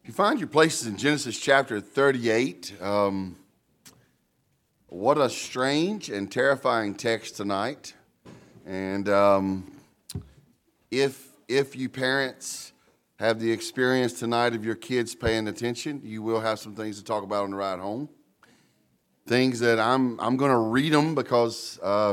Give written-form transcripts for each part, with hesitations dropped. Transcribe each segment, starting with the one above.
You find your places in Genesis chapter 38. What a strange and terrifying text tonight. And if you parents have the experience tonight of your kids paying attention, you will have some things to talk about on the ride home. Things that I'm going to read them because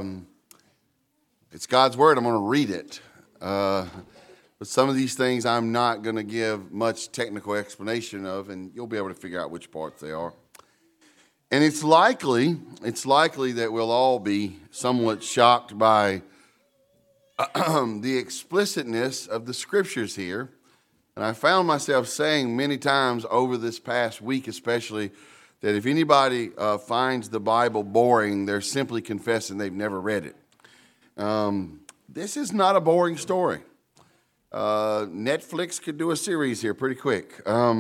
it's God's word. I'm going to read it. But some of these things I'm not going to give much technical explanation of, and you'll be able to figure out which parts they are. And it's likely that we'll all be somewhat shocked by the explicitness of the scriptures here. And I found myself saying many times over this past week especially that if anybody finds the Bible boring, they're simply confessing they've never read it. This is not a boring story. Netflix could do a series here pretty quick.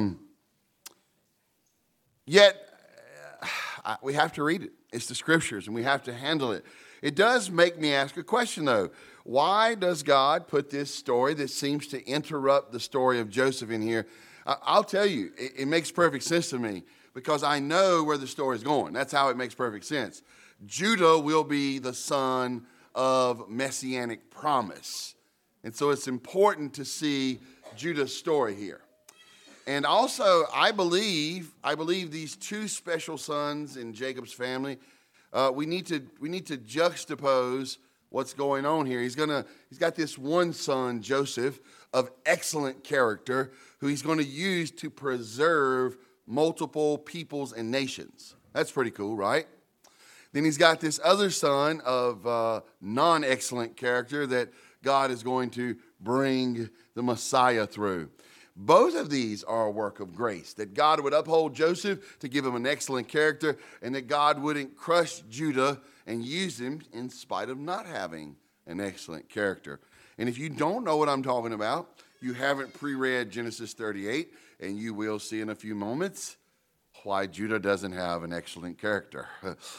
Yet, we have to read it. It's the scriptures, and we have to handle it. It does make me ask a question, though. Why does God put this story that seems to interrupt the story of Joseph in here? I'll tell you, it makes perfect sense to me because I know where the story is going. That's how it makes perfect sense. Judah will be the son of messianic promise. And so it's important to see Judah's story here. And also, I believe these two special sons in Jacob's family, we need to juxtapose what's going on here. He's got this one son, Joseph, of excellent character, who he's going to use to preserve multiple peoples and nations. That's pretty cool, right? Then he's got this other son of non-excellent character that God is going to bring the Messiah through. Both of these are a work of grace, that God would uphold Joseph to give him an excellent character, and that God wouldn't crush Judah and use him in spite of not having an excellent character. And if you don't know what I'm talking about, you haven't pre-read Genesis 38, and you will see in a few moments why Judah doesn't have an excellent character.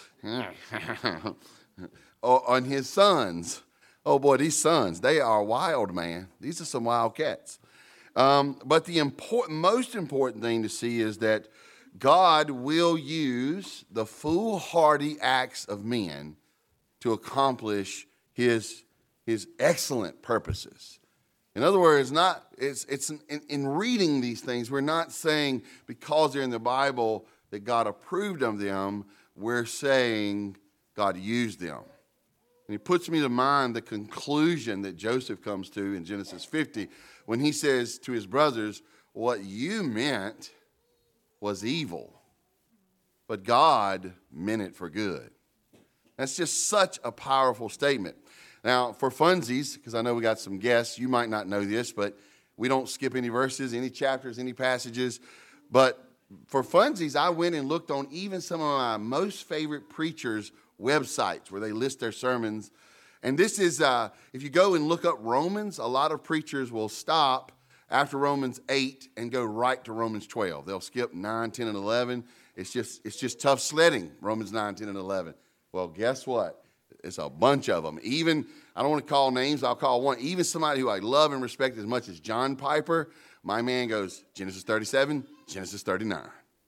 On his sons. Oh boy, these sons, they are wild, man. These are some wild cats. But the most important thing to see is that God will use the foolhardy acts of men to accomplish his excellent purposes. In other words, in reading these things, we're not saying because they're in the Bible that God approved of them. We're saying God used them. And it puts me to mind the conclusion that Joseph comes to in Genesis 50 when he says to his brothers, what you meant was evil, but God meant it for good. That's just such a powerful statement. Now, for funsies, because I know we got some guests, you might not know this, but we don't skip any verses, any chapters, any passages. But for funsies, I went and looked on even some of my most favorite preachers' websites where they list their sermons. And this is, if you go and look up Romans, a lot of preachers will stop after Romans 8 and go right to Romans 12. They'll skip 9, 10, and 11. It's just tough sledding, Romans 9, 10, and 11. Well, guess what? It's a bunch of them. Even, I don't want to call names, I'll call one. Even somebody who I love and respect as much as John Piper, my man goes Genesis 37, Genesis 39.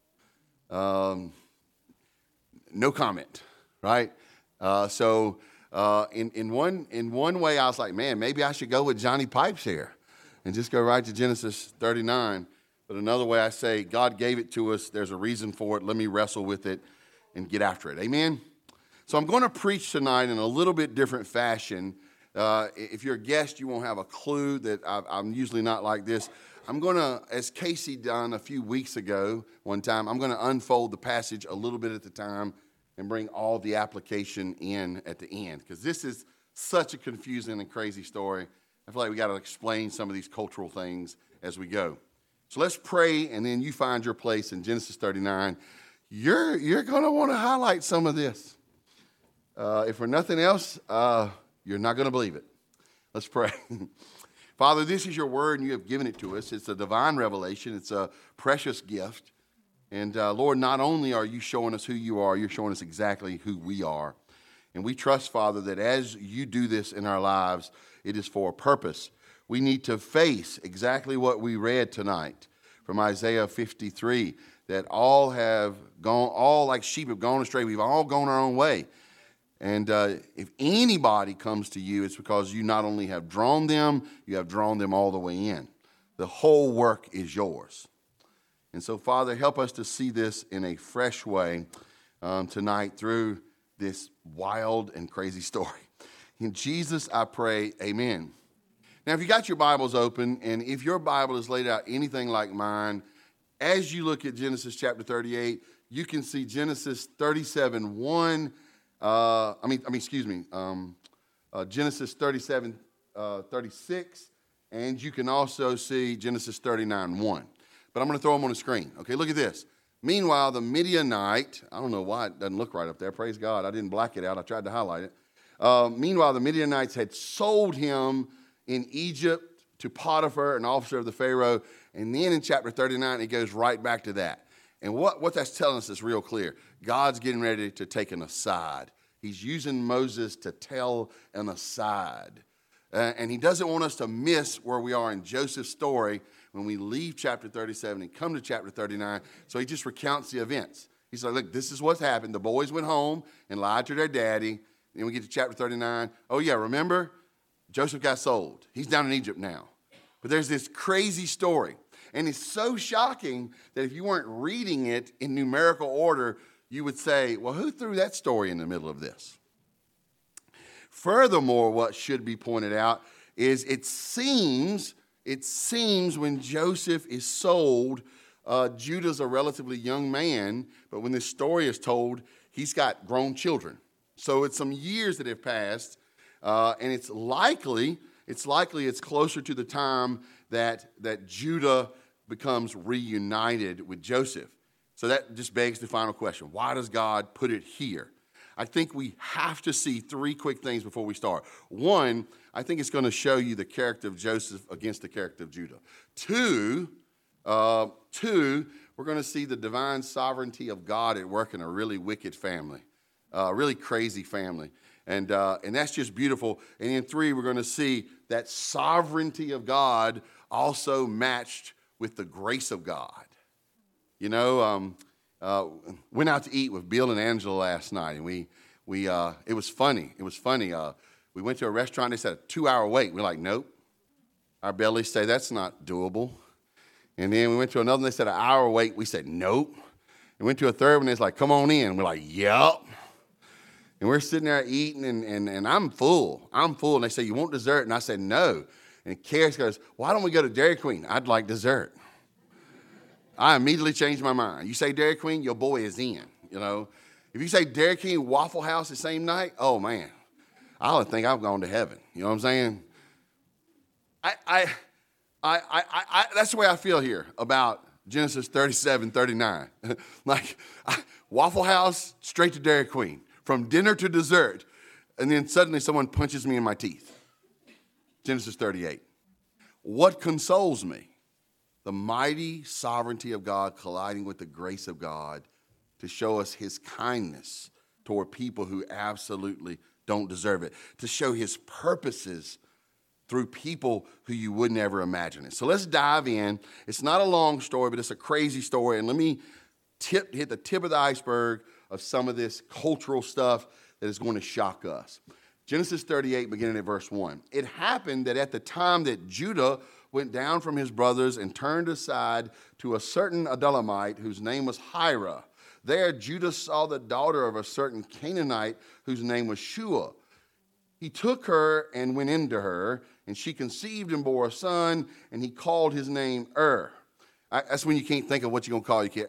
No comment. Right? In one way, I was like, man, maybe I should go with Johnny Pipes here and just go right to Genesis 39. But another way, I say, God gave it to us. There's a reason for it. Let me wrestle with it and get after it. Amen? So I'm going to preach tonight in a little bit different fashion. If you're a guest, you won't have a clue that I'm usually not like this. I'm going to, as Casey done a few weeks ago one time, I'm going to unfold the passage a little bit at a time and bring all the application in at the end. Because this is such a confusing and crazy story. I feel like we got to explain some of these cultural things as we go. So let's pray, and then you find your place in Genesis 39. You're going to want to highlight some of this. If for nothing else, you're not going to believe it. Let's pray. Father, this is your word, and you have given it to us. It's a divine revelation. It's a precious gift. And Lord, not only are you showing us who you are, you're showing us exactly who we are. And we trust, Father, that as you do this in our lives, it is for a purpose. We need to face exactly what we read tonight from Isaiah 53, that all have gone, all like sheep have gone astray. We've all gone our own way. And if anybody comes to you, it's because you not only have drawn them, you have drawn them all the way in. The whole work is yours. And so, Father, help us to see this in a fresh way tonight through this wild and crazy story. In Jesus, I pray, amen. Now, if you got your Bibles open, and if your Bible is laid out anything like mine, as you look at Genesis chapter 38, you can see Genesis 37:1. Genesis 37:36, and you can also see Genesis 39:1. But I'm going to throw them on the screen. Okay, look at this. Meanwhile, the Midianite, I don't know why it doesn't look right up there. Praise God. I didn't black it out. I tried to highlight it. Meanwhile, the Midianites had sold him in Egypt to Potiphar, an officer of the Pharaoh. And then in chapter 39, it goes right back to that. And what that's telling us is real clear. God's getting ready to take an aside. He's using Moses to tell an aside. And he doesn't want us to miss where we are in Joseph's story when we leave chapter 37 and come to chapter 39. So he just recounts the events. He's like, look, this is what's happened. The boys went home and lied to their daddy. Then we get to chapter 39. Oh, yeah, remember? Joseph got sold. He's down in Egypt now. But there's this crazy story. And it's so shocking that if you weren't reading it in numerical order, you would say, well, who threw that story in the middle of this? Furthermore, what should be pointed out is it seems when Joseph is sold, Judah's a relatively young man, but when this story is told, he's got grown children. So it's some years that have passed, and it's likely it's closer to the time that Judah becomes reunited with Joseph. So that just begs the final question. Why does God put it here? I think we have to see three quick things before we start. One, I think it's going to show you the character of Joseph against the character of Judah. Two, we're going to see the divine sovereignty of God at work in a really wicked family, a really crazy family. And that's just beautiful. And in three, we're going to see that sovereignty of God also matched with the grace of God. You know, went out to eat with Bill and Angela last night, and we it was funny. It was funny. We went to a restaurant. They said a 2-hour wait. We're like, nope. Our bellies say that's not doable. And then we went to another. They said an hour wait. We said nope. And went to a third one. It's like, come on in. We're like, yep. And we're sitting there eating, and I'm full. I'm full. And they say, you want dessert? And I said, no. And Karis goes, why don't we go to Dairy Queen? I'd like dessert. I immediately changed my mind. You say Dairy Queen, your boy is in, you know. If you say Dairy Queen, Waffle House the same night, oh, man, I would think I've gone to heaven. You know what I'm saying? That's the way I feel here about Genesis 37:39. Waffle House, straight to Dairy Queen, from dinner to dessert, and then suddenly someone punches me in my teeth. Genesis 38. What consoles me? The mighty sovereignty of God colliding with the grace of God to show us his kindness toward people who absolutely don't deserve it, to show his purposes through people who you would never imagine it. So let's dive in. It's not a long story, but it's a crazy story. And let me hit the tip of the iceberg of some of this cultural stuff that is going to shock us. Genesis 38, beginning at verse 1. It happened that at the time that Judah went down from his brothers and turned aside to a certain Adullamite whose name was Hira. There Judah saw the daughter of a certain Canaanite whose name was Shua. He took her and went into her, and she conceived and bore a son, and he called his name That's when you can't think of what you're going to call your kid.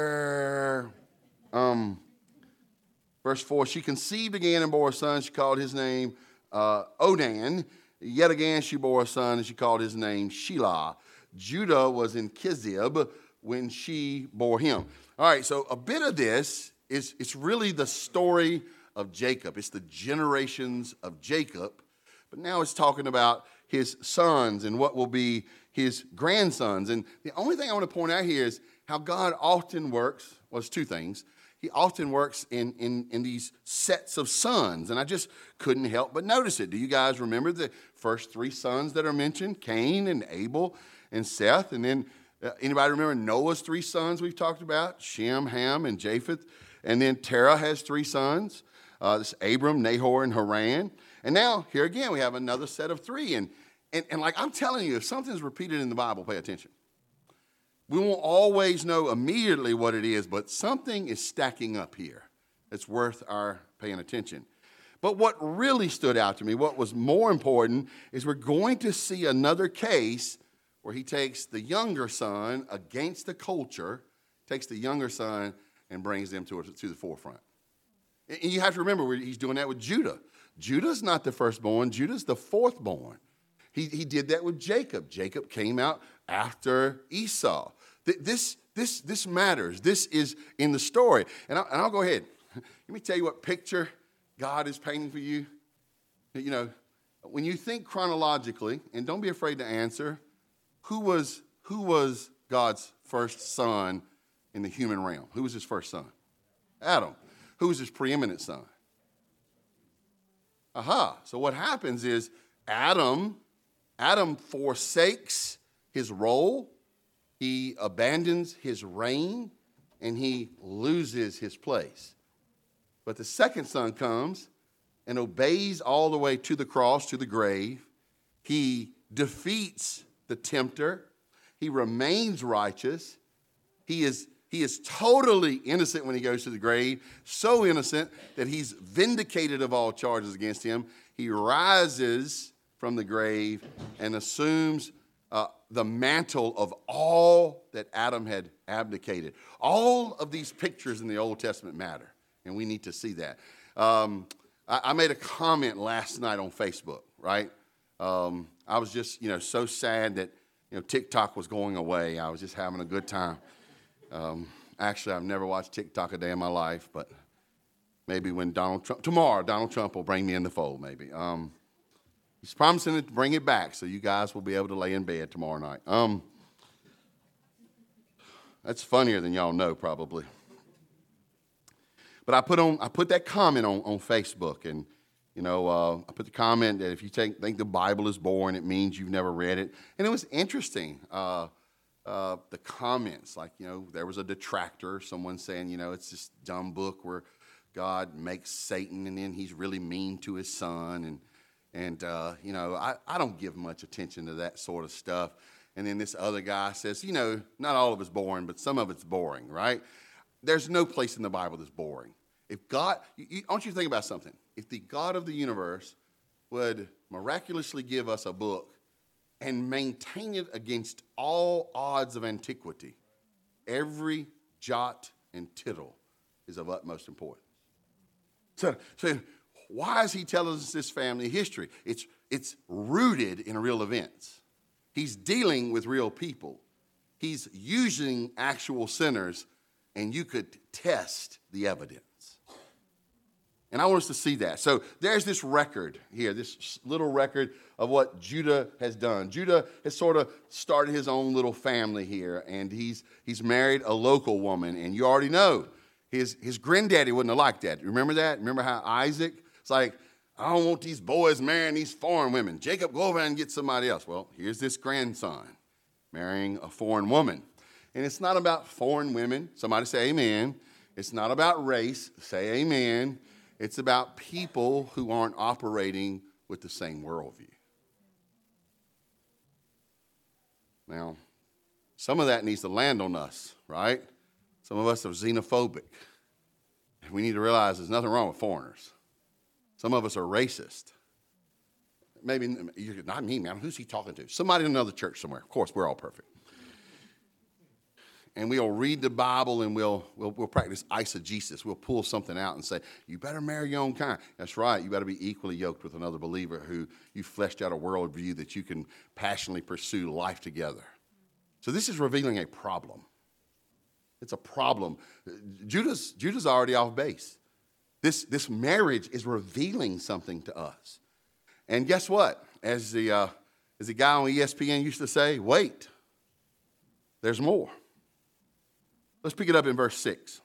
Verse 4, she conceived again and bore a son. She called his name Onan. Yet again she bore a son, and she called his name Shelah. Judah was in Kizib when she bore him. All right, so a bit of this it's really the story of Jacob. It's the generations of Jacob. But now it's talking about his sons and what will be his grandsons. And the only thing I want to point out here is how God often works. Well, it's two things. He often works in these sets of sons, and I just couldn't help but notice it. Do you guys remember the first three sons that are mentioned? Cain and Abel and Seth, and then Anybody remember Noah's 3 sons we've talked about? Shem, Ham, and Japheth. And then Terah has 3 sons. This Abram, Nahor, and Haran. And now, here again, we have another set of 3. And like I'm telling you, if something's repeated in the Bible, pay attention. We won't always know immediately what it is, but something is stacking up here. It's worth our paying attention. But what really stood out to me, what was more important, is we're going to see another case where he takes the younger son against the culture, takes the younger son and brings them to the forefront. And you have to remember, he's doing that with Judah. Judah's not the firstborn. Judah's the fourthborn. He did that with Jacob. Jacob came out after Esau. This matters. This is in the story. And I'll go ahead. Let me tell you what picture God is painting for you. You know, when you think chronologically, and don't be afraid to answer, who was God's first son in the human realm? Who was his first son? Adam. Who was his preeminent son? So what happens is Adam forsakes his role, he abandons his reign, and he loses his place. But the second son comes and obeys all the way to the cross, to the grave. He defeats the tempter. He remains righteous. He is totally innocent when he goes to the grave, so innocent that he's vindicated of all charges against him. He rises from the grave and assumes the mantle of all that Adam had abdicated. All of these pictures in the Old Testament matter, and we need to see that. I made a comment last night on Facebook, right? I was just, so sad that, TikTok was going away. I was just having a good time. Actually, I've never watched TikTok a day in my life, but maybe when Donald Trump will bring me in the fold, maybe. He's promising to bring it back, so you guys will be able to lay in bed tomorrow night. That's funnier than y'all know, probably. But I put that comment on Facebook, and I put the comment that if you think the Bible is boring, it means you've never read it. And it was interesting. The comments, like, there was a detractor, someone saying, it's this dumb book where God makes Satan and then he's really mean to his son. And I don't give much attention to that sort of stuff. And then this other guy says, not all of it's boring, but some of it's boring, right? There's no place in the Bible that's boring. If God, I want you to think about something. If the God of the universe would miraculously give us a book and maintain it against all odds of antiquity, every jot and tittle is of utmost importance. So why is he telling us this family history? It's rooted in real events. He's dealing with real people. He's using actual sinners, and you could test the evidence. And I want us to see that. So there's this record here, this little record of what Judah has done. Judah has sort of started his own little family here, and he's married a local woman. And you already know, his granddaddy wouldn't have liked that. Remember that? Remember how Isaac, it's like, I don't want these boys marrying these foreign women. Jacob, go over and get somebody else. Well, here's this grandson marrying a foreign woman. And it's not about foreign women. Somebody say amen. It's not about race. Say amen. It's about people who aren't operating with the same worldview. Now, some of that needs to land on us, right? Some of us are xenophobic. We need to realize there's nothing wrong with foreigners. Some of us are racist. Maybe, not me, man. Who's he talking to? Somebody in another church somewhere. Of course, we're all perfect. And we'll read the Bible and we'll practice eisegesis. We'll pull something out and say, you better marry your own kind. That's right. You better be equally yoked with another believer who you fleshed out a worldview that you can passionately pursue life together. So this is revealing a problem. It's a problem. Judah's already off base. This marriage is revealing something to us. And guess what? As the guy on ESPN used to say, wait, there's more. Let's pick it up in verse 6.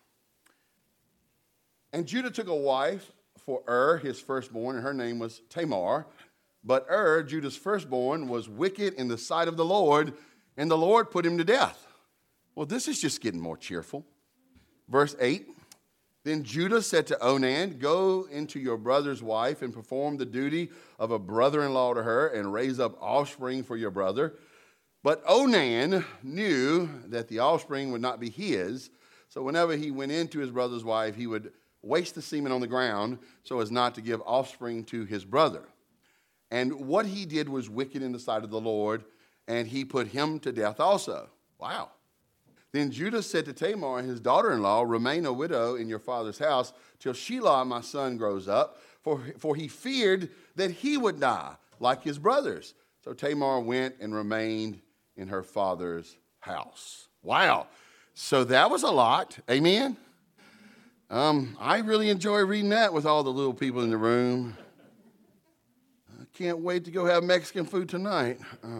And Judah took a wife for his firstborn, and her name was Tamar. But Judah's firstborn, was wicked in the sight of the Lord, and the Lord put him to death. Well, this is just getting more cheerful. Verse 8, then Judah said to Onan, go into your brother's wife and perform the duty of a brother-in-law to her and raise up offspring for your brother. But Onan knew that the offspring would not be his, so whenever he went into his brother's wife, he would waste the semen on the ground so as not to give offspring to his brother. And what he did was wicked in the sight of the Lord, and he put him to death also. Wow. Then Judah said to Tamar, his daughter-in-law, remain a widow in your father's house till Shelah, my son, grows up, for he feared that he would die like his brothers. So Tamar went and remained in her father's house. Wow. So that was a lot. Amen? I really enjoy reading that with all the little people in the room. I can't wait to go have Mexican food tonight.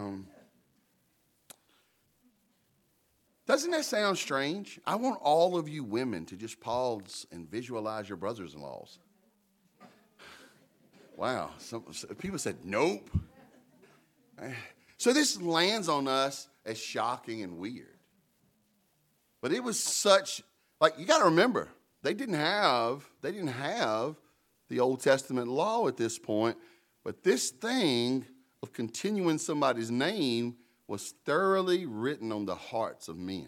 Doesn't that sound strange? I want all of you women to just pause and visualize your brothers-in-laws. Wow. Some people said, nope. So this lands on us as shocking and weird. But it was such, you got to remember, they didn't have the Old Testament law at this point, but this thing of continuing somebody's name was thoroughly written on the hearts of men.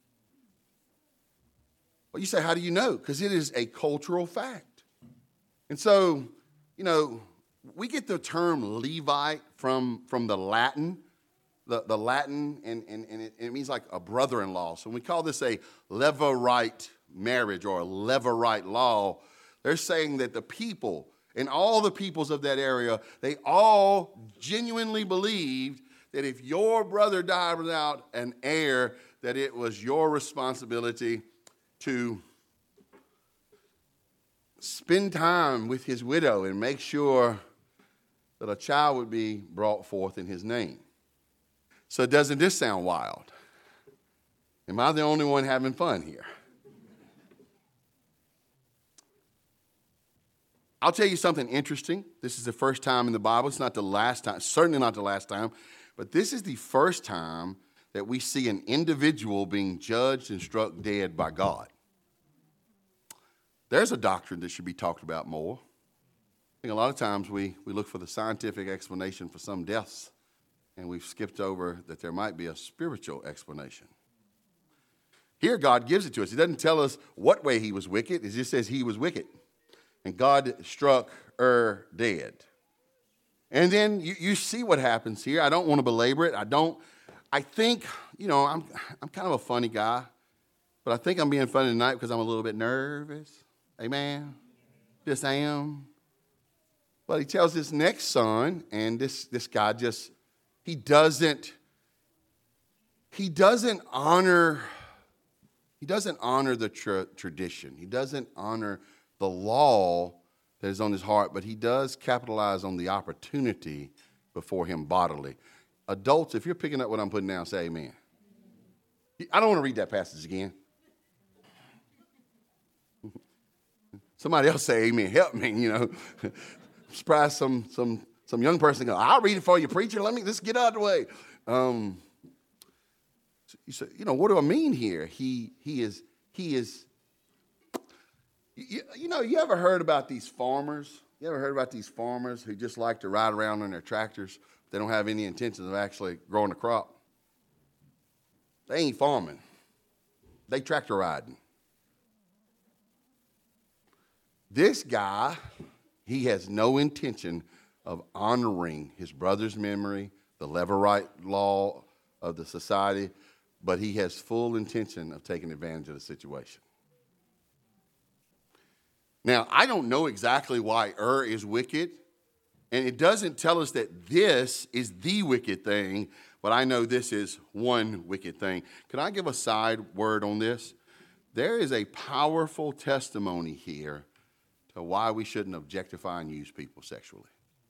Well, you say, how do you know? Because it is a cultural fact. And so, we get the term Levite from the Latin. The Latin, and it means like a brother-in-law. So when we call this a Levirate marriage or a Levirate law, they're saying that the people and all the peoples of that area, they all genuinely believed that if your brother died without an heir, that it was your responsibility to spend time with his widow and make sure that a child would be brought forth in his name. So doesn't this sound wild? Am I the only one having fun here? I'll tell you something interesting. This is the first time in the Bible. It's not the last time, certainly not the last time, but this is the first time that we see an individual being judged and struck dead by God. There's a doctrine that should be talked about more. I think a lot of times we look for the scientific explanation for some deaths, and we've skipped over that there might be a spiritual explanation. Here, God gives it to us. He doesn't tell us what way he was wicked. It just says he was wicked. And God struck dead. And then you see what happens here. I don't want to belabor it. I think, I'm kind of a funny guy, but I think I'm being funny tonight because I'm a little bit nervous. Amen? Just am. But he tells his next son, and this guy he doesn't honor the tradition. He doesn't honor the law that is on his heart, but he does capitalize on the opportunity before him bodily. Adults, if you're picking up what I'm putting down, say amen. I don't want to read that passage again. Somebody else say amen. Help me, I'm surprised some young person go, I'll read it for you, preacher. Let's get out of the way. You say, what do I mean here? He is. You ever heard about these farmers? You ever heard about these farmers who just like to ride around on their tractors? They don't have any intention of actually growing a crop. They ain't farming. They tractor riding. This guy, he has no intention of honoring his brother's memory, the Levirate law of the society, but he has full intention of taking advantage of the situation. Now, I don't know exactly why is wicked, and it doesn't tell us that this is the wicked thing, but I know this is one wicked thing. Can I give a side word on this? There is a powerful testimony here to why we shouldn't objectify and use people sexually.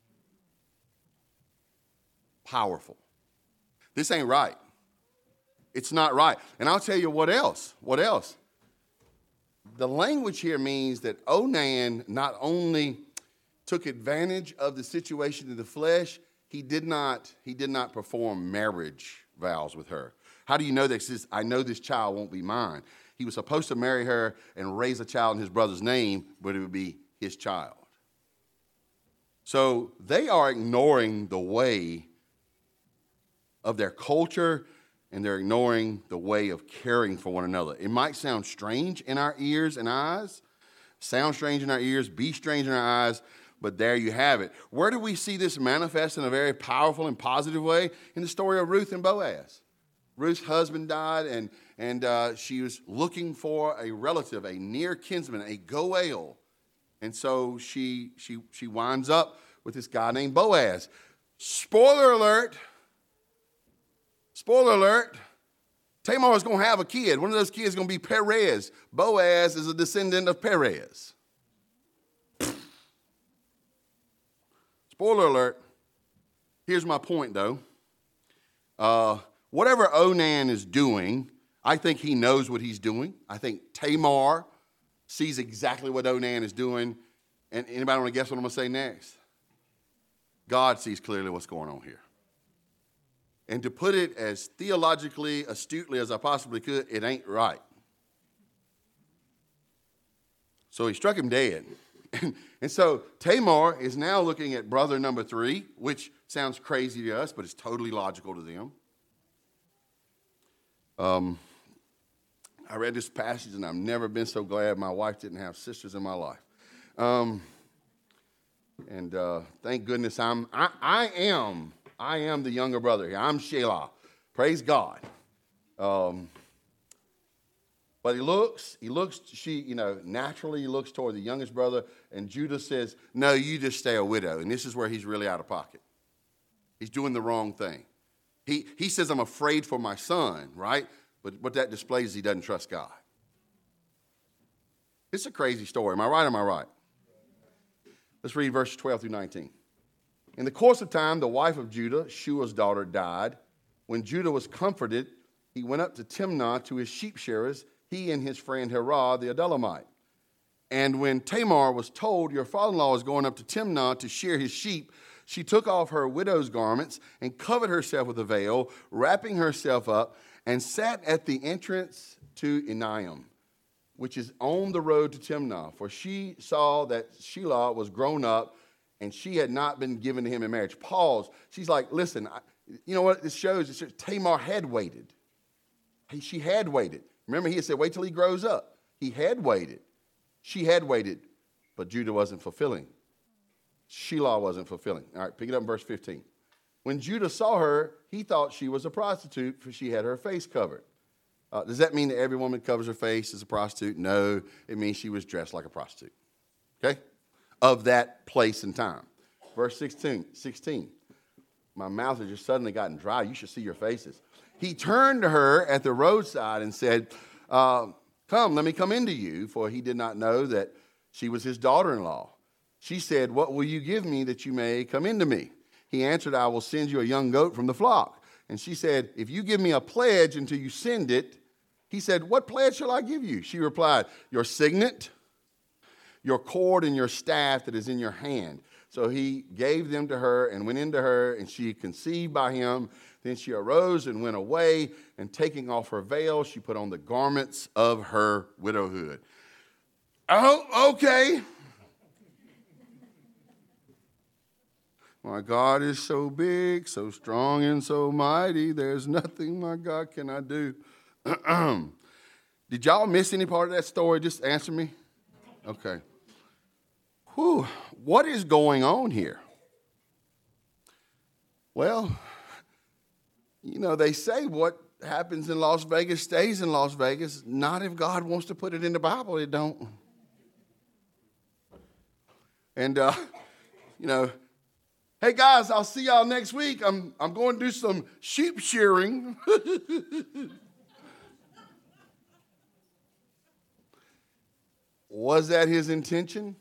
Powerful. This ain't right. It's not right. And I'll tell you what else. What else? The language here means that Onan not only took advantage of the situation in the flesh, he did not perform marriage vows with her. How do you know that? He says, I know this child won't be mine. He was supposed to marry her and raise a child in his brother's name, but it would be his child. So they are ignoring the way of their culture, and they're ignoring the way of caring for one another. It might sound strange in our ears and eyes, sound strange in our ears, be strange in our eyes, but there you have it. Where do we see this manifest in a very powerful and positive way? In the story of Ruth and Boaz. Ruth's husband died, and she was looking for a relative, a near kinsman, a goel. And so she winds up with this guy named Boaz. Spoiler alert. Spoiler alert. Tamar is going to have a kid. One of those kids is going to be Perez. Boaz is a descendant of Perez. Spoiler alert. Here's my point, though. Whatever Onan is doing, I think he knows what he's doing. I think Tamar sees exactly what Onan is doing. And anybody want to guess what I'm going to say next? God sees clearly what's going on here. And to put it as theologically astutely as I possibly could, it ain't right. So he struck him dead. And so Tamar is now looking at brother number 3, which sounds crazy to us, but it's totally logical to them. I read this passage, and I've never been so glad my wife didn't have sisters in my life. Thank goodness I am the younger brother here. I'm Shelah. Praise God. But naturally he looks toward the youngest brother, and Judah says, no, you just stay a widow. And this is where he's really out of pocket. He's doing the wrong thing. He says, I'm afraid for my son, right? But what that displays is he doesn't trust God. It's a crazy story. Am I right or am I right? Let's read verses 12 through 19. In the course of time, the wife of Judah, Shua's daughter, died. When Judah was comforted, he went up to Timnah to his sheep shearers, he and his friend Herah the Adullamite. And when Tamar was told, your father-in-law is going up to Timnah to shear his sheep, she took off her widow's garments and covered herself with a veil, wrapping herself up, and sat at the entrance to Enaim, which is on the road to Timnah. For she saw that Shelah was grown up, and she had not been given to him in marriage. Pause. She's like, listen, you know what this shows? It shows Tamar had waited. She had waited. Remember, he had said, wait till he grows up. He had waited. She had waited, but Judah wasn't fulfilling. Shelah wasn't fulfilling. All right, pick it up in verse 15. When Judah saw her, he thought she was a prostitute, for she had her face covered. Does that mean that every woman that covers her face is a prostitute? No, it means she was dressed like a prostitute. Okay? Of that place and time. Verse 16. My mouth has just suddenly gotten dry. You should see your faces. He turned to her at the roadside and said, come, let me come into you, for he did not know that she was his daughter-in-law. She said, what will you give me that you may come into me? He answered, I will send you a young goat from the flock. And she said, if you give me a pledge until you send it. He said, what pledge shall I give you? She replied, your signet, your cord, and your staff that is in your hand. So he gave them to her and went into her, and she conceived by him. Then she arose and went away, and taking off her veil, she put on the garments of her widowhood. Oh, okay. My God is so big, so strong, and so mighty. There's nothing my God cannot do. Did y'all miss any part of that story? Just answer me. Okay. Whew. What is going on here? Well, they say what happens in Las Vegas stays in Las Vegas. Not if God wants to put it in the Bible, it don't. And, hey guys, I'll see y'all next week. I'm going to do some sheep shearing. Was that his intention?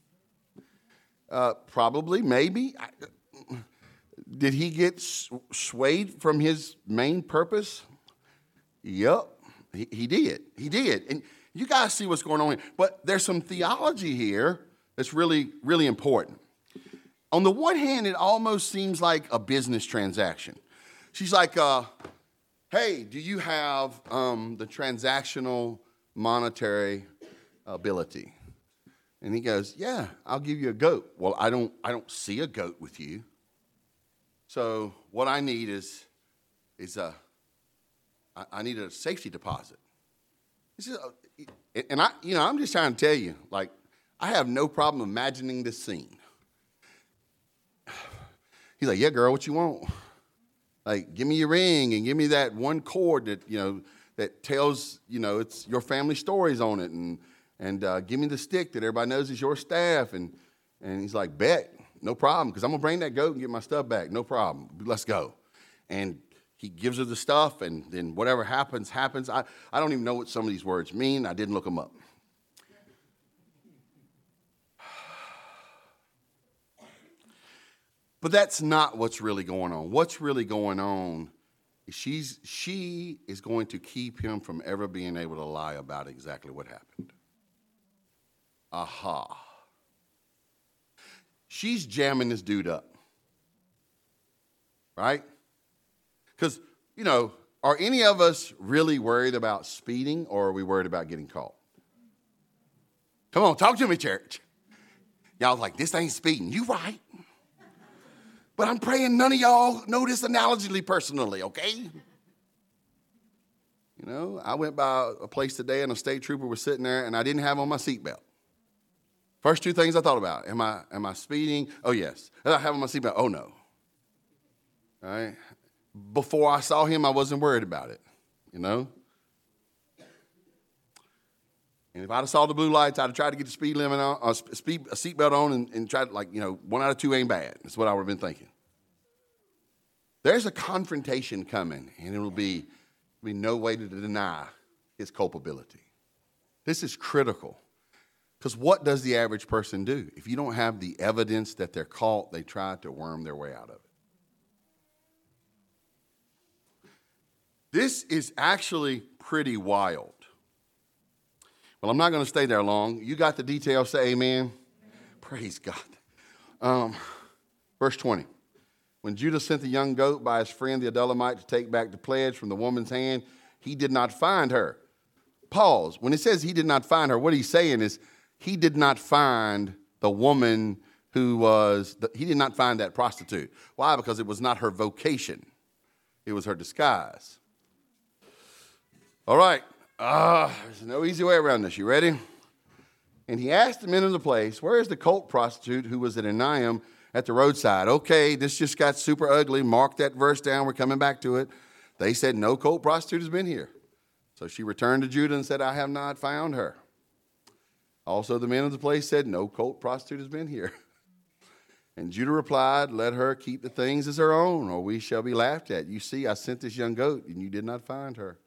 Probably, maybe. Did he get swayed from his main purpose? Yep, he did. He did. And you guys see what's going on here. But there's some theology here that's really, really important. on the one hand, it almost seems like a business transaction. She's like, hey, do you have the transactional monetary ability? And he goes, yeah, I'll give you a goat. Well, I don't see a goat with you. So what I need is I need a safety deposit. He says, and I'm just trying to tell you, like, I have no problem imagining this scene. He's like, yeah, girl, what you want? Like, give me your ring and give me that one cord that tells, it's your family stories on it, and give me the stick that everybody knows is your staff. And he's like, bet, no problem, because I'm going to bring that goat and get my stuff back. No problem. Let's go. And he gives her the stuff, and then whatever happens. I don't even know what some of these words mean. I didn't look them up. But that's not what's really going on. What's really going on is she is going to keep him from ever being able to lie about exactly what happened. Aha. She's jamming this dude up. Right? Because, are any of us really worried about speeding, or are we worried about getting caught? Come on, talk to me, church. Y'all like, this ain't speeding. You right. But I'm praying none of y'all know this analogy personally, okay? I went by a place today and a state trooper was sitting there and I didn't have on my seatbelt. First two things I thought about, am I speeding? Oh, yes. Did I have on my seatbelt? Oh, no. All right? Before I saw him, I wasn't worried about it, And if I'd have saw the blue lights, I'd have tried to get the speed limit on, a seatbelt on, and tried, 1 out of 2 ain't bad. That's what I would have been thinking. There's a confrontation coming, and it'll be no way to deny his culpability. This is critical, because what does the average person do? If you don't have the evidence that they're caught, they try to worm their way out of it. This is actually pretty wild. Well, I'm not going to stay there long. You got the details, say amen. Praise God. Verse 20. When Judah sent the young goat by his friend the Adullamite to take back the pledge from the woman's hand, he did not find her. Pause. When it says he did not find her, what he's saying is he did not find the woman he did not find that prostitute. Why? Because it was not her vocation. It was her disguise. All right. There's no easy way around this. You ready? And he asked the men of the place, where is the cult prostitute who was at Enaim at the roadside? Okay, this just got super ugly. Mark that verse down. We're coming back to it. They said, no cult prostitute has been here. So she returned to Judah and said, I have not found her. Also, the men of the place said, no cult prostitute has been here. And Judah replied, let her keep the things as her own, or we shall be laughed at. You see, I sent this young goat, and you did not find her.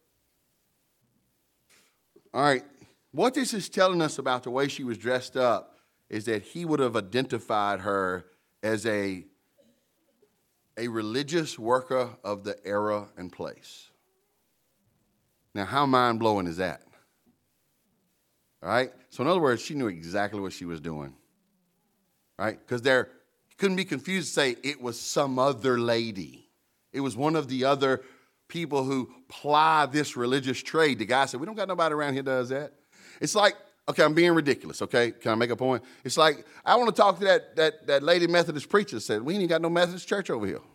All right, what this is telling us about the way she was dressed up is that he would have identified her as a religious worker of the era and place. Now, how mind-blowing is that? All right? So, in other words, she knew exactly what she was doing. Right? Because there couldn't be confused to say it was some other lady. It was one of the other people who ply this religious trade. The guy said, we don't got nobody around here does that. It's like, okay, I'm being ridiculous, okay? Can I make a point? It's like, I want to talk to that lady Methodist preacher that said, we ain't got no Methodist church over here.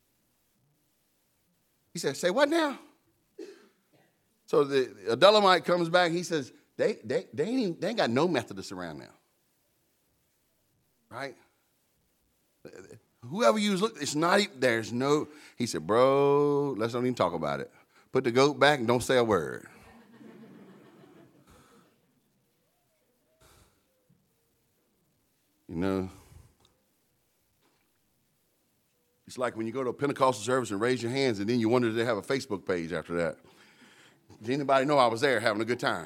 He said, say what now? So the Adullamite comes back, he says, they ain't got no Methodists around now. Right? Whoever you was looking, it's not even, there's no, he said, bro, let's not even talk about it. Put the goat back and don't say a word. It's like when you go to a Pentecostal service and raise your hands and then you wonder if they have a Facebook page after that. Did anybody know I was there having a good time?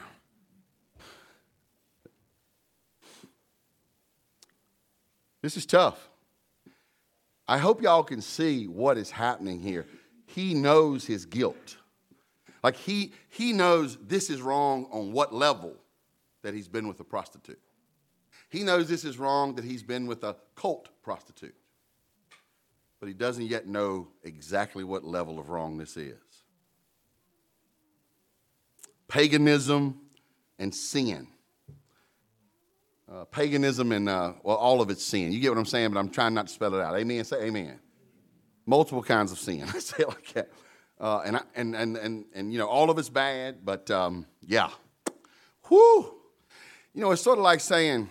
This is tough. I hope y'all can see what is happening here. He knows his guilt. Like he knows this is wrong on what level that he's been with a prostitute. He knows this is wrong, that he's been with a cult prostitute. But he doesn't yet know exactly what level of wrong this is. Paganism and sin. Paganism and, all of it's sin. You get what I'm saying, but I'm trying not to spell it out. Amen? Say amen. Multiple kinds of sin. I say it like that. And all of it's bad, but, yeah. Whew. It's sort of like saying,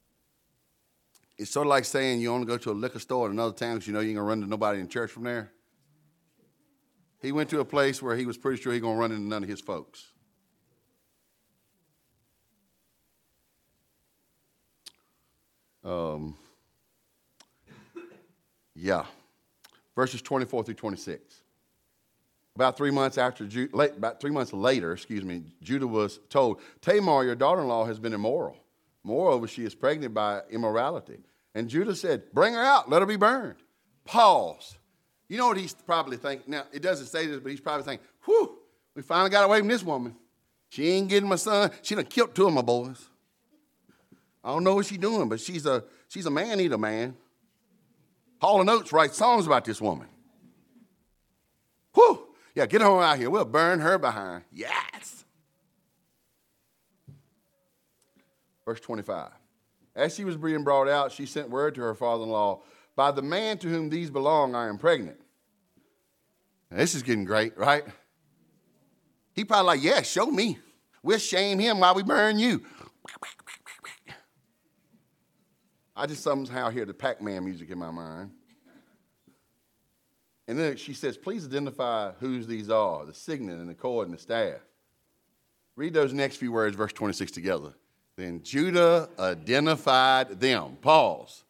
you only go to a liquor store in another town because you know you ain't going to run into nobody in church from there. He went to a place where he was pretty sure he going to run into none of his folks. Verses 24 through 26. About 3 months later, Judah was told, Tamar, your daughter-in-law, has been immoral. Moreover, she is pregnant by immorality. And Judah said, bring her out, let her be burned. Pause. You know what he's probably thinking? Now, it doesn't say this, but he's probably thinking, whew, we finally got away from this woman. She ain't getting my son. She done killed 2 of my boys. I don't know what she's doing, but she's a man-eater, man. Hall & Oates writes songs about this woman. Whew. Yeah, get her out here. We'll burn her behind. Yes. Verse 25. As she was being brought out, she sent word to her father-in-law, by the man to whom these belong, I am pregnant. Now, this is getting great, right? He probably like, yeah, show me. We'll shame him while we burn you. I just somehow hear the Pac-Man music in my mind. And then she says, please identify whose these are, the signet and the cord and the staff. Read those next few words, verse 26 together. Then Judah identified them. Pause.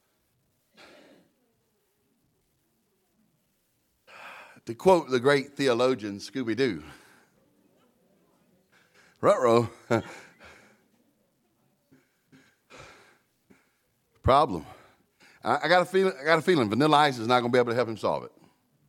To quote the great theologian Scooby-Doo. Ruh-roh. Problem. I got a feeling Vanilla Ice is not going to be able to help him solve it.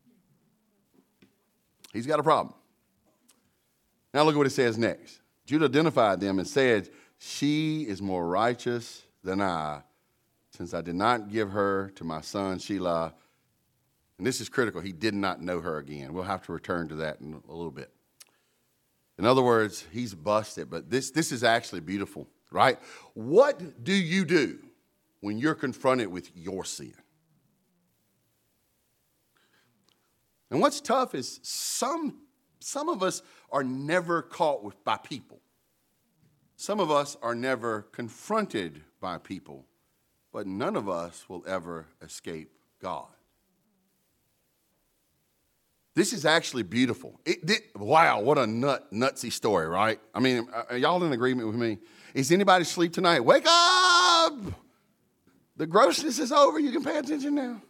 He's got a problem. Now look at what it says next. Judah identified them and said, she is more righteous than I, since I did not give her to my son Shelah. And this is critical. He did not know her again. We'll have to return to that in a little bit. In other words, he's busted, but this is actually beautiful, right? What do you do when you're confronted with your sin? And what's tough is some of us are never caught by people. Some of us are never confronted by people, but none of us will ever escape God. This is actually beautiful. Wow, what a nutsy story, right? I mean, are y'all in agreement with me? Is anybody asleep tonight? Wake up! The grossness is over. You can pay attention now.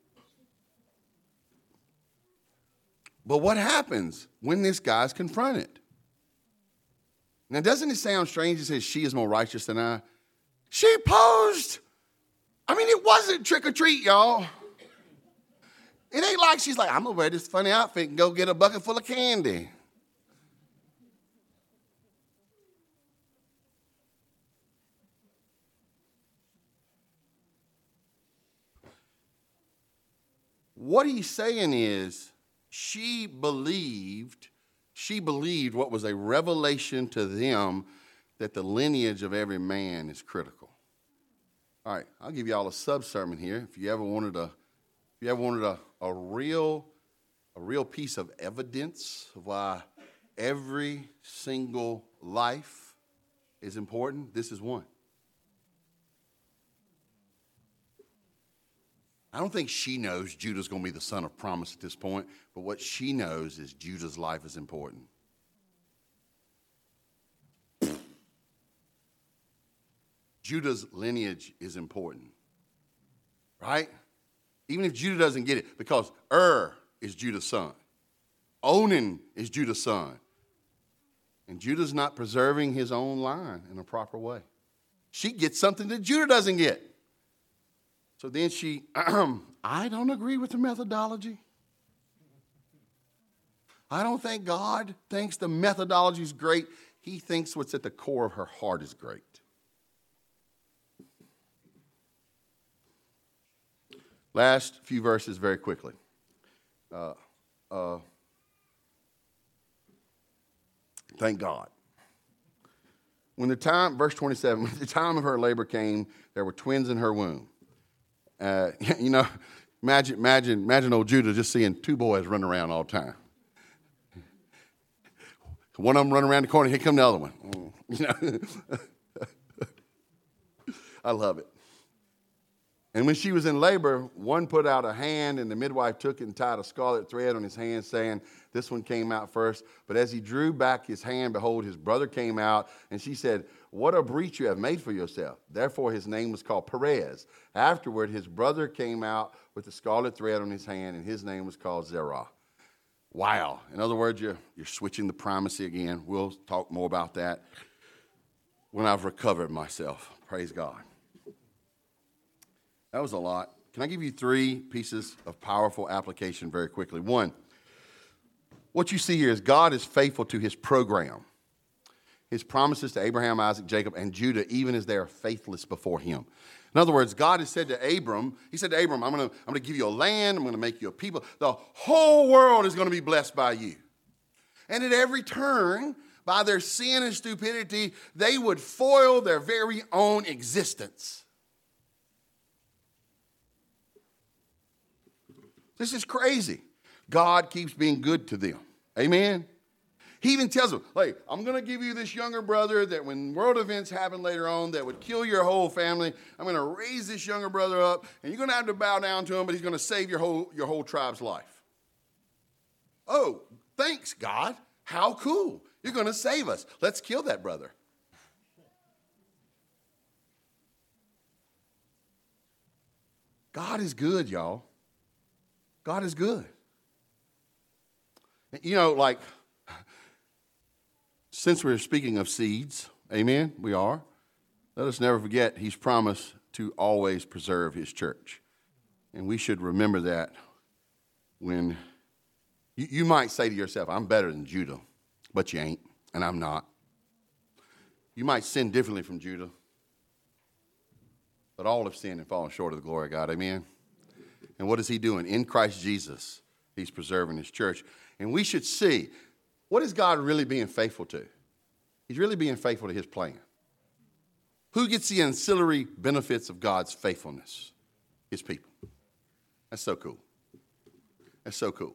But what happens when this guy's confronted? Now, doesn't it sound strange? It says she is more righteous than I. She posed. I mean, it wasn't trick or treat, y'all. It ain't like she's like, I'm going to wear this funny outfit and go get a bucket full of candy. What he's saying is she believed what was a revelation to them, that the lineage of every man is critical. All right, I'll give you all a sub-sermon here. If you ever wanted a real piece of evidence of why every single life is important, this is one. I don't think she knows Judah's going to be the son of promise at this point, but what she knows is Judah's life is important. Judah's lineage is important, right? Even if Judah doesn't get it, because is Judah's son. Onan is Judah's son. And Judah's not preserving his own line in a proper way. She gets something that Judah doesn't get. So then I don't agree with the methodology. I don't think God thinks the methodology is great. He thinks what's at the core of her heart is great. Last few verses very quickly. Thank God. Verse 27, when the time of her labor came, there were twins in her womb. Imagine old Judah just seeing two boys running around all the time. One of them running around the corner, here come the other one. I love it. And when she was in labor, one put out a hand, and the midwife took it and tied a scarlet thread on his hand, saying, this one came out first. But as he drew back his hand, behold, his brother came out, and she said, what a breach you have made for yourself. Therefore his name was called Perez. Afterward, his brother came out with the scarlet thread on his hand, and his name was called Zerah. Wow. In other words, you're switching the primacy again. We'll talk more about that when I've recovered myself. Praise God. That was a lot. Can I give you 3 pieces of powerful application very quickly? 1, what you see here is God is faithful to his program. His promises to Abraham, Isaac, Jacob, and Judah, even as they are faithless before him. In other words, God has said to Abram, he said to Abram, I'm going to give you a land, I'm going to make you a people. The whole world is going to be blessed by you. And at every turn, by their sin and stupidity, they would foil their very own existence. This is crazy. God keeps being good to them. Amen? He even tells them, hey, I'm going to give you this younger brother that when world events happen later on that would kill your whole family, I'm going to raise this younger brother up, and you're going to have to bow down to him, but he's going to save your whole tribe's life. Oh, thanks, God. How cool. You're going to save us. Let's kill that brother. God is good, y'all. God is good. Since we're speaking of seeds, amen, we are. Let us never forget he's promised to always preserve his church. And we should remember that when you might say to yourself, I'm better than Judah, but you ain't, and I'm not. You might sin differently from Judah, but all have sinned and fallen short of the glory of God, amen? And what is he doing? In Christ Jesus, he's preserving his church. And we should see, what is God really being faithful to? He's really being faithful to his plan. Who gets the ancillary benefits of God's faithfulness? His people. That's so cool. That's so cool.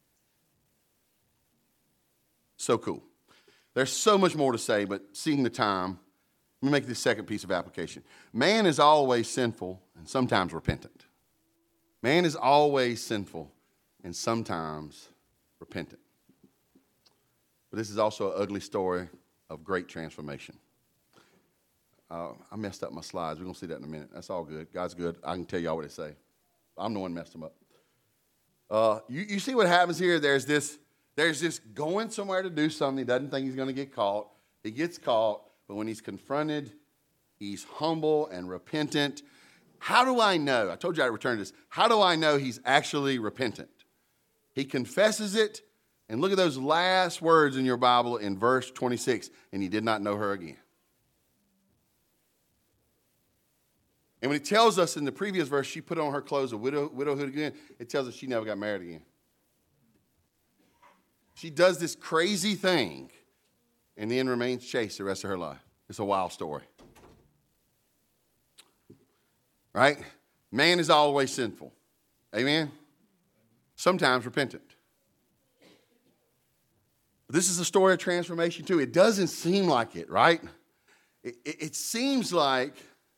So cool. There's so much more to say, but seeing the time, let me make this second piece of application. Man is always sinful and sometimes repentant. Man is always sinful and sometimes repentant. But this is also an ugly story of great transformation. I messed up my slides. We're going to see that in a minute. That's all good. God's good. I can tell y'all what they say. I'm the one who messed them up. You see what happens here? There's this going somewhere to do something. He doesn't think he's going to get caught. He gets caught, but when he's confronted, he's humble and repentant. How do I know? I told you I'd return to this. How do I know he's actually repentant? He confesses it, and look at those last words in your Bible in verse 26, and he did not know her again. And when it tells us in the previous verse, she put on her clothes of widowhood again, it tells us she never got married again. She does this crazy thing and then remains chaste the rest of her life. It's a wild story. Right? Man is always sinful. Amen? Sometimes repentant. But this is a story of transformation too. It doesn't seem like it, right? It seems like,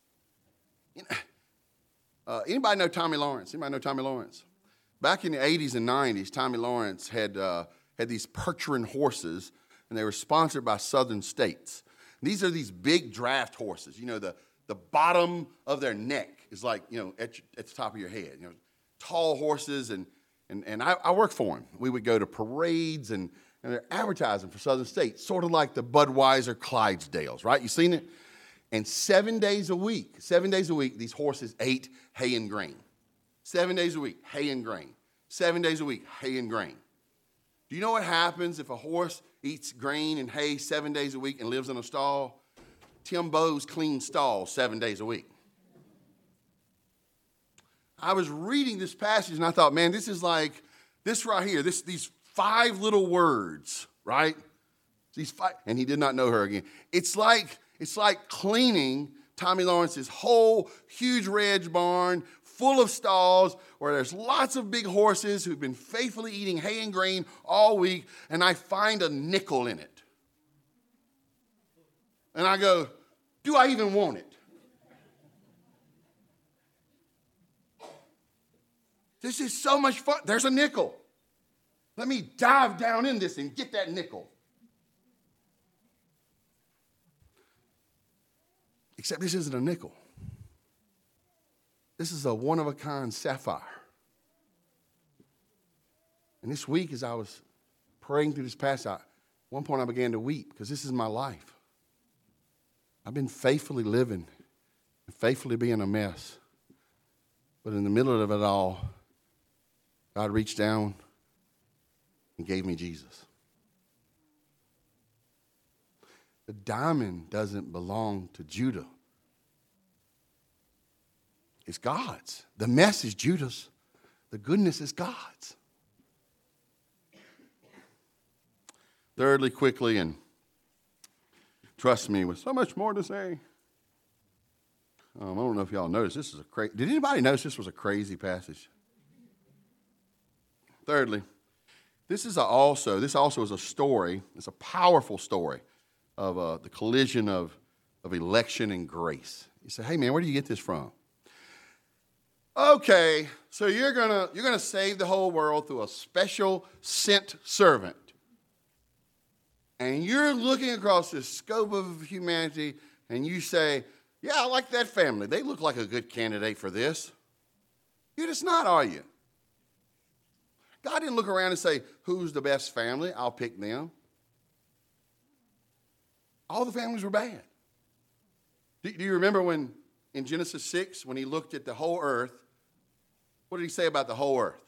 anybody know Tommy Lawrence? Anybody know Tommy Lawrence? Back in the 80s and 90s, Tommy Lawrence had these Percheron horses, and they were sponsored by Southern States. And these are these big draft horses. You know, the bottom of their neck is like, at the top of your head. Tall horses, and I worked for them. We would go to parades, and they're advertising for Southern States, sort of like the Budweiser Clydesdales, right? You seen it? And 7 days a week, these horses ate hay and grain. 7 days a week, hay and grain. 7 days a week, hay and grain. Do you know what happens if a horse eats grain and hay 7 days a week and lives in a stall? Tim Bowes cleans stalls 7 days a week. I was reading this passage and I thought, man, this is like this right here, these 5 little words, right? These 5, and he did not know her again. It's like cleaning Tommy Lawrence's whole huge ranch barn full of stalls where there's lots of big horses who've been faithfully eating hay and grain all week, and I find a nickel in it. And I go, do I even want it? This is so much fun. There's a nickel. Let me dive down in this and get that nickel. Except this isn't a nickel. This is a one-of-a-kind sapphire. And this week, as I was praying through this passage, at one point I began to weep because this is my life. I've been faithfully living and faithfully being a mess. But in the middle of it all, God reached down and gave me Jesus. The diamond doesn't belong to Judah. It's God's. The mess is Judah's. The goodness is God's. Thirdly, quickly, and trust me, with so much more to say. I don't know if y'all noticed. This is a crazy. Did anybody notice this was a crazy passage? Thirdly, this also is a story. It's a powerful story of the collision of election and grace. You say, hey man, where do you get this from? Okay, so you're gonna save the whole world through a special sent servant. And you're looking across the scope of humanity and you say, yeah, I like that family. They look like a good candidate for this. You're just not, are you? God didn't look around and say, who's the best family? I'll pick them. All the families were bad. Do you remember when in Genesis 6, when he looked at the whole earth, what did he say about the whole earth?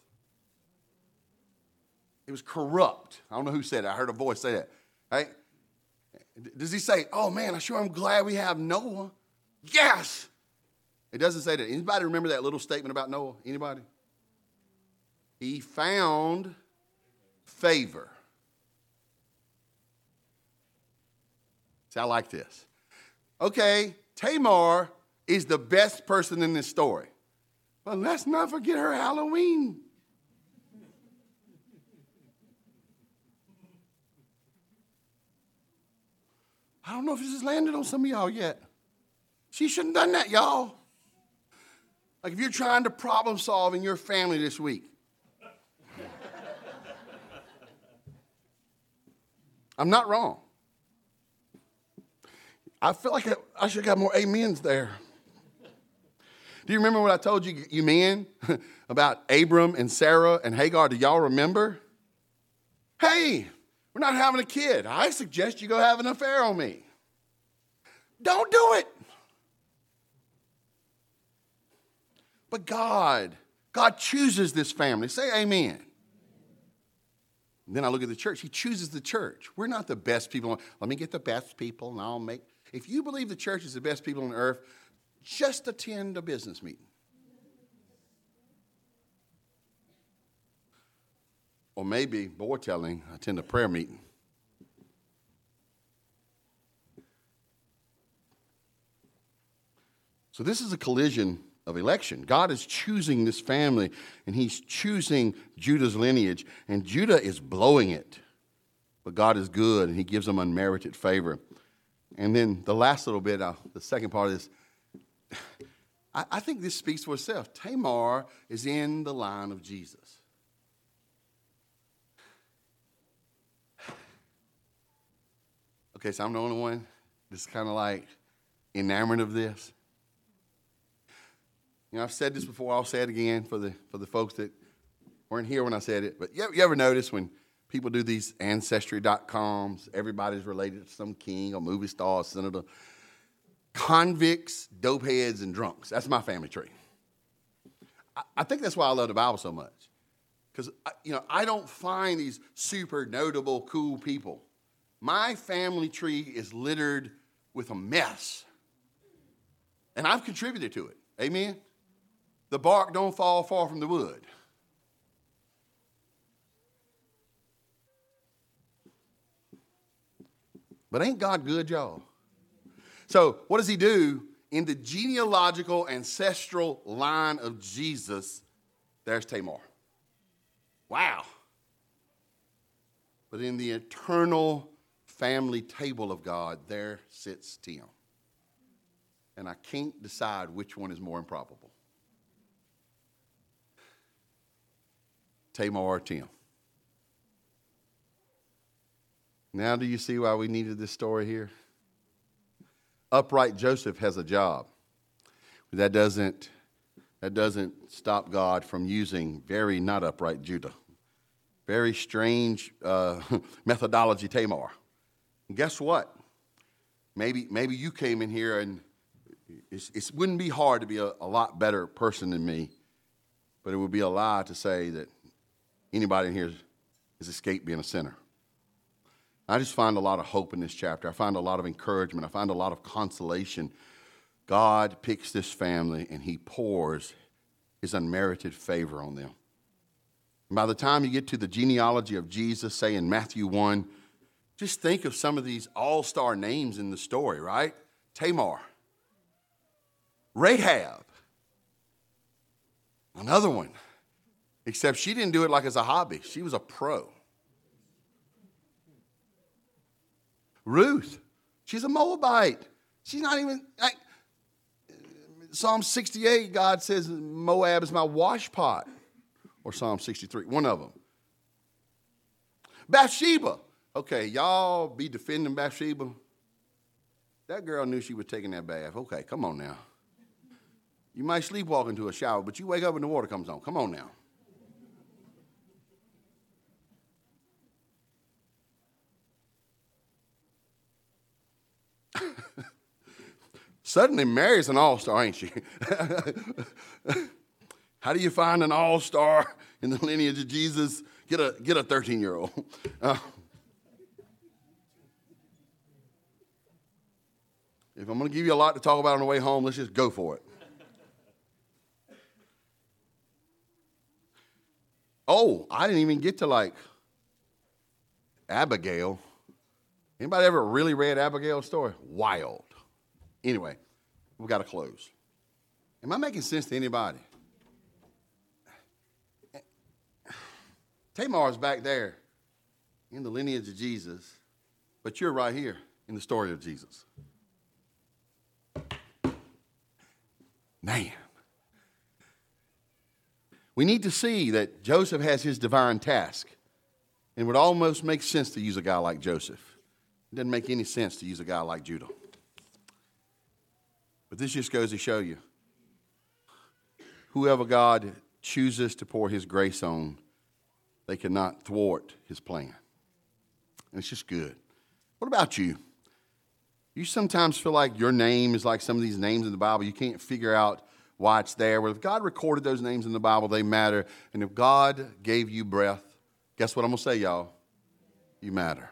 It was corrupt. I don't know who said it. I heard a voice say that. Right? Does he say, oh man, I'm glad we have Noah? Yes! It doesn't say that. Anybody remember that little statement about Noah? Anybody? He found favor. See, I like this. Okay, Tamar is the best person in this story. But let's not forget her Halloween. I don't know if this has landed on some of y'all yet. She shouldn't have done that, y'all. Like if you're trying to problem solve in your family this week. I'm not wrong. I feel like I should have got more amens there. Do you remember what I told you men about Abram and Sarah and Hagar? Do y'all remember? Hey, we're not having a kid. I suggest you go have an affair on me. Don't do it. But God chooses this family. Say amen. And then I look at the church. He chooses the church. We're not the best people. Let me get the best people and I'll make. If you believe the church is the best people on earth, just attend a business meeting. Or maybe, more telling, attend a prayer meeting. So this is a collision of election. God is choosing this family, and he's choosing Judah's lineage, and Judah is blowing it. But God is good, and he gives them unmerited favor. And then the last little bit, the second part of this, I think this speaks for itself. Tamar is in the line of Jesus. Okay, so I'm the only one that's kind of like enamored of this. You know, I've said this before. I'll say it again for the folks that weren't here when I said it. But you ever notice when people do these Ancestry.coms, everybody's related to some king, a movie star, a senator. Convicts, dopeheads, and drunks. That's my family tree. I think that's why I love the Bible so much. Because, I don't find these super notable, cool people. My family tree is littered with a mess. And I've contributed to it. Amen? the bark don't fall far from the wood. But ain't God good, y'all? So what does he do? In the genealogical ancestral line of Jesus, there's Tamar. Wow. But in the eternal family table of God, there sits Tim. And I can't decide which one is more improbable. Tamar or Tim. Now do you see why we needed this story here? Upright Joseph has a job. That doesn't stop God from using very not upright Judah. Very strange methodology, Tamar. And guess what? Maybe you came in here and it wouldn't be hard to be a lot better person than me, but it would be a lie to say that anybody in here has escaped being a sinner. I just find a lot of hope in this chapter. I find a lot of encouragement. I find a lot of consolation. God picks this family and he pours his unmerited favor on them. And by the time you get to the genealogy of Jesus, say in Matthew 1, just think of some of these all-star names in the story, right? Tamar, Rahab, another one, except she didn't do it like as a hobby. She was a pro. Ruth, she's a Moabite. She's not even, like, Psalm 68, God says Moab is my wash pot. Or Psalm 63, one of them. Bathsheba. Okay, y'all be defending Bathsheba. That girl knew she was taking that bath. Okay, come on now. You might sleepwalk into a shower, but you wake up and the water comes on. Come on now. Suddenly Mary's an all-star, ain't she? How do you find an all-star in the lineage of Jesus? Get a 13-year-old. If I'm going to give you a lot to talk about on the way home, let's just go for it. Oh, I didn't even get to like Abigail. Anybody ever really read Abigail's story? Wild. Anyway, we've got to close. Am I making sense to anybody? Tamar's back there in the lineage of Jesus, but you're right here in the story of Jesus. Man. We need to see that Joseph has his divine task. And it would almost make sense to use a guy like Joseph. It doesn't make any sense to use a guy like Judah. But this just goes to show you, whoever God chooses to pour his grace on, they cannot thwart his plan. And it's just good. What about you? You sometimes feel like your name is like some of these names in the Bible. You can't figure out why it's there. Well, if God recorded those names in the Bible, they matter. And if God gave you breath, guess what I'm going to say, y'all? You matter.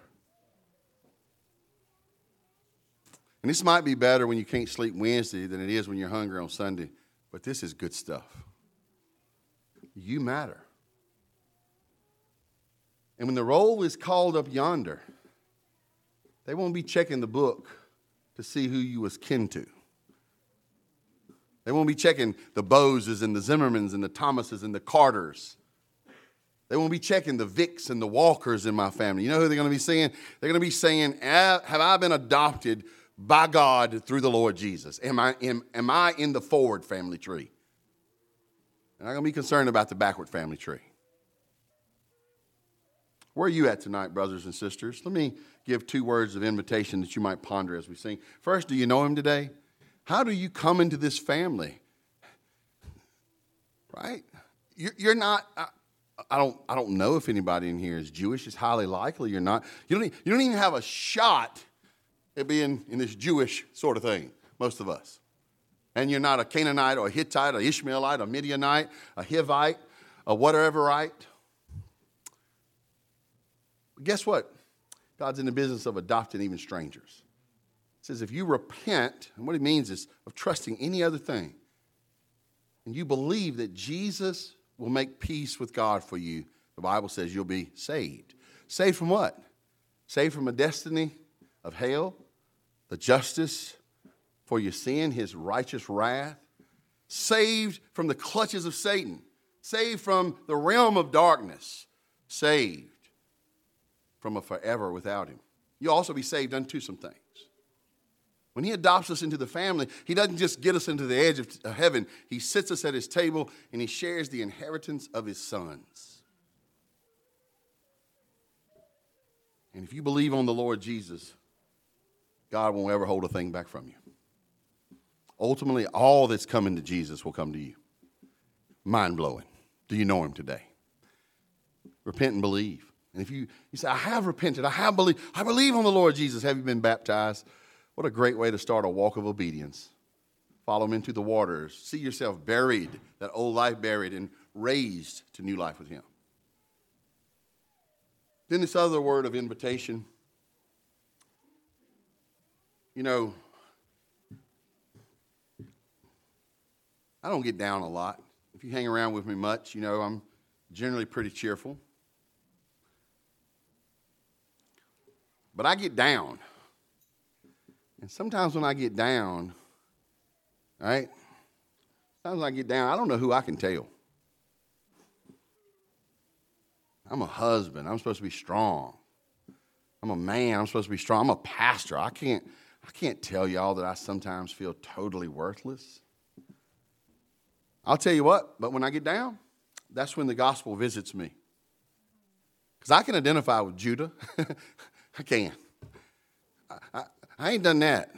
And this might be better when you can't sleep Wednesday than it is when you're hungry on Sunday. But this is good stuff. You matter. And when the roll is called up yonder, they won't be checking the book to see who you was kin to. They won't be checking the Boses and the Zimmermans and the Thomases and the Carters. They won't be checking the Vicks and the Walkers in my family. You know who they're going to be saying? They're going to be saying, have I been adopted by God through the Lord Jesus? Am I in the forward family tree? They're not going to be concerned about the backward family tree. Where are you at tonight, brothers and sisters? Let me give 2 words of invitation that you might ponder as we sing. First, do you know him today? How do you come into this family? Right? You're not. I don't know if anybody in here is Jewish. It's highly likely you're not. You don't even have a shot at being in this Jewish sort of thing. Most of us. And you're not a Canaanite or a Hittite, or Ishmaelite, a Midianite, a Hivite, a whateverite. Guess what? God's in the business of adopting even strangers. It says if you repent, and what it means is of trusting any other thing, and you believe that Jesus will make peace with God for you, the Bible says you'll be saved. Saved from what? Saved from a destiny of hell, the justice for your sin, his righteous wrath. Saved from the clutches of Satan. Saved from the realm of darkness. Saved from a forever without him. You'll also be saved unto some things. When he adopts us into the family, he doesn't just get us into the edge of heaven. He sits us at his table and he shares the inheritance of his sons. And if you believe on the Lord Jesus, God won't ever hold a thing back from you. Ultimately, all that's coming to Jesus will come to you. Mind-blowing. Do you know him today? Repent and believe. And if you say, I have repented, I believe on the Lord Jesus. Have you been baptized? What a great way to start a walk of obedience. Follow him into the waters. See yourself buried, that old life buried, and raised to new life with him. Then this other word of invitation. You know, I don't get down a lot. If you hang around with me much, you know I'm generally pretty cheerful. But I get down. And sometimes when I get down, right? Sometimes when I get down, I don't know who I can tell. I'm a husband. I'm supposed to be strong. I'm a man. I'm supposed to be strong. I'm a pastor. I can't tell y'all that I sometimes feel totally worthless. I'll tell you what, but when I get down, that's when the gospel visits me. Because I can identify with Judah. I can. I ain't done that.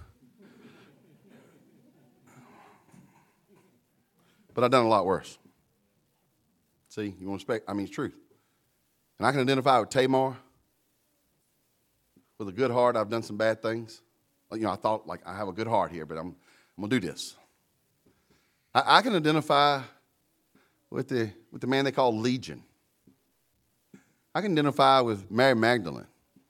But I've done a lot worse. See, you want to expect, it's truth. And I can identify with Tamar. With a good heart, I've done some bad things. You know, I thought, like, I have a good heart here, but I'm going to do this. I can identify with the man they call Legion. I can identify with Mary Magdalene.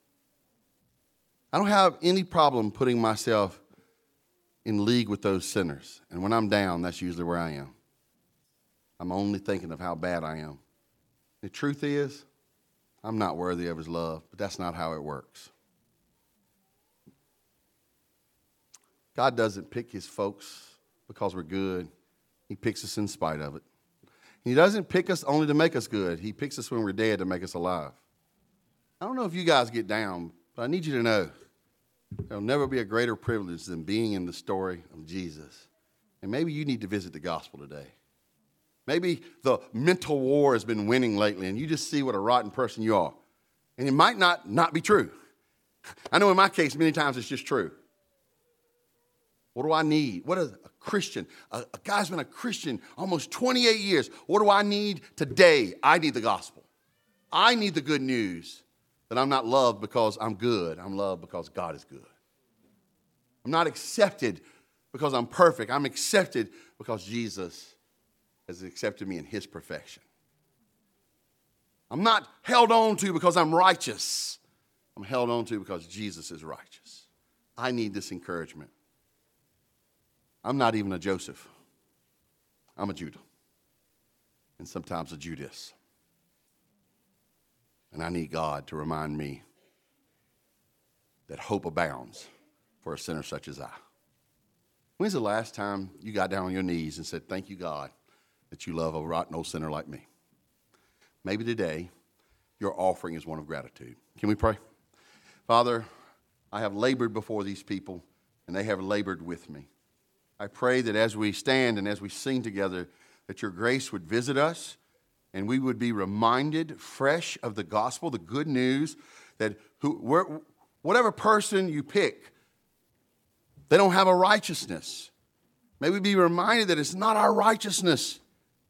I don't have any problem putting myself in league with those sinners. And when I'm down, that's usually where I am. I'm only thinking of how bad I am. The truth is, I'm not worthy of his love, but that's not how it works. God doesn't pick his folks because we're good. He picks us in spite of it. He doesn't pick us only to make us good. He picks us when we're dead to make us alive. I don't know if you guys get down, but I need you to know there'll never be a greater privilege than being in the story of Jesus. And maybe you need to visit the gospel today. Maybe the mental war has been winning lately, and you just see what a rotten person you are. And it might not be true. I know in my case, many times it's just true. What do I need? What is a Christian? A guy's been a Christian almost 28 years. What do I need today? I need the gospel. I need the good news that I'm not loved because I'm good. I'm loved because God is good. I'm not accepted because I'm perfect. I'm accepted because Jesus has accepted me in his perfection. I'm not held on to because I'm righteous. I'm held on to because Jesus is righteous. I need this encouragement. I'm not even a Joseph. I'm a Judah. And sometimes a Judas. And I need God to remind me that hope abounds for a sinner such as I. When's the last time you got down on your knees and said, thank you, God, that you love a rotten old sinner like me? Maybe today your offering is one of gratitude. Can we pray? Father, I have labored before these people, and they have labored with me. I pray that as we stand and as we sing together, that your grace would visit us and we would be reminded fresh of the gospel, the good news, that whatever person you pick, they don't have a righteousness. May we be reminded that it's not our righteousness.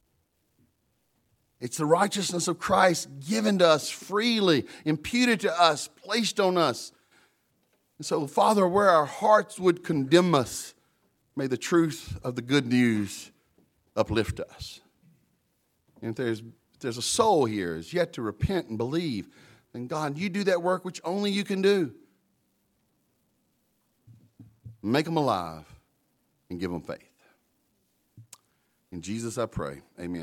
It's the righteousness of Christ given to us freely, imputed to us, placed on us. And so, Father, where our hearts would condemn us, may the truth of the good news uplift us. And if there's a soul here is yet to repent and believe, then God, you do that work which only you can do. Make them alive and give them faith. In Jesus I pray. Amen.